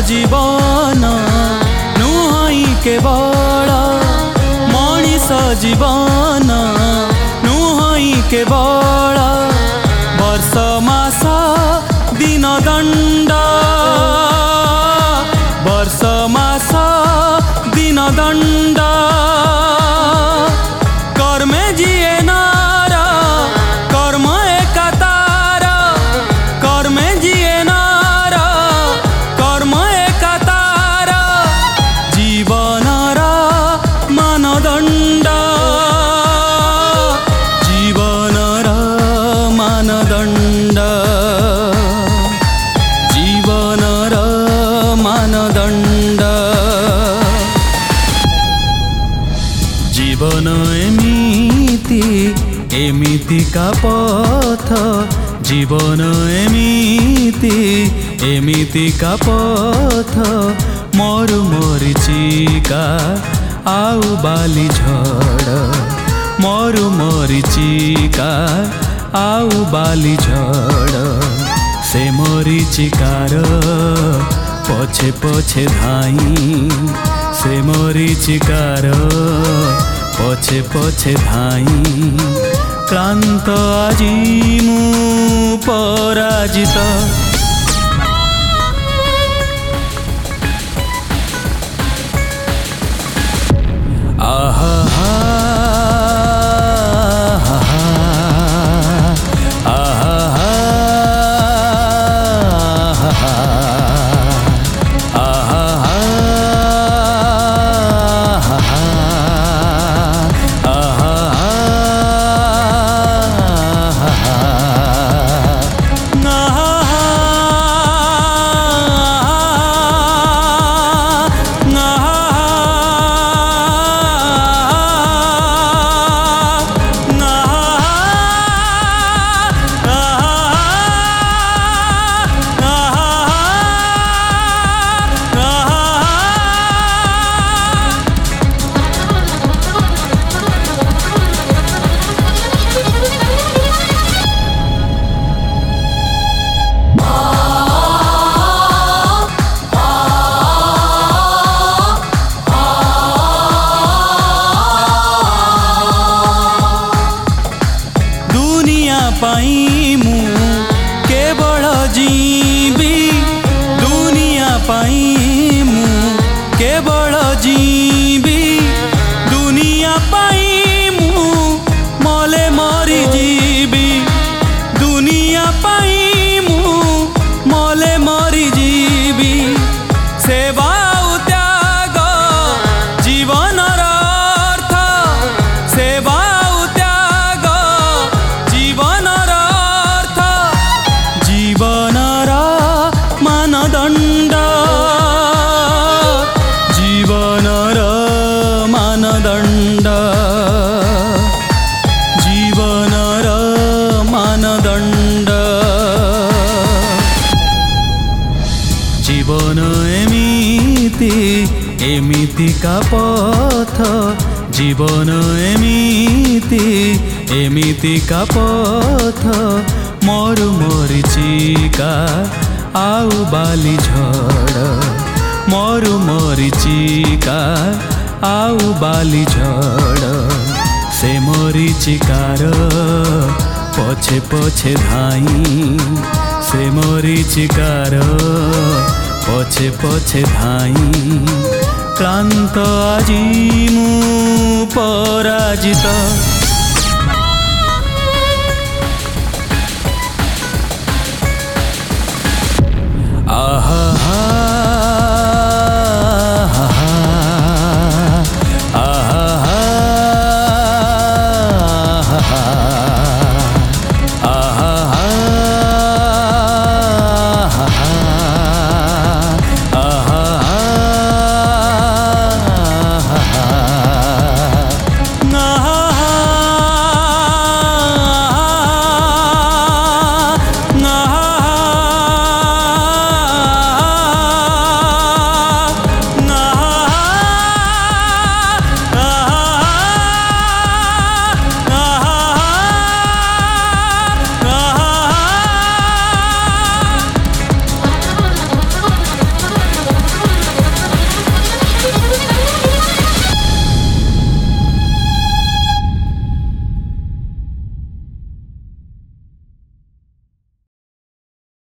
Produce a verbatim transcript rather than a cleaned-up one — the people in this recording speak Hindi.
जीवन नुहई केवल मनीष जीवन नुहई केवल वर्ष मास दिन दंड वर्ष मास दिन दंड कर्मे जिए नार कर्म एकातार कर्मे जिए नार कर्म एकातार जीवनर मानदंड जीवनर मानदंड जीवनर मानदंड जीवन एमिति एमिति का पथ जीवन एमिति एमिति का पथ मरु मरीचिका आउ बाली झड़ मरु मरीचिका आउ बाली झड़ से मरीचिकार पछे पछे धाई से मरीचिकार पछे पछे धाई क्लांत आजी मु पराजित आहा पाई मु केवल जीवी दुनिया पाई मु केवल जीवी दुनिया पाई मु मले मरी जीवी दुनिया पाई मु मले मरी जीवी सेवा त्याग जीवनर अर्थ सेवा जीवनर मानदंड जीवनर मानदंड जीवनर मानदंड जीवन एमिति एमिति का पथ जीवन एमिति एमिति का पथ मरु मरीचिका आउ बाली झड़ मरु मरीचिका आउ बाली झड़ से मरीचिकार पछे पछे धाई से मरीचिकार पछे पछे धाई क्लांत आजी मु पराजित।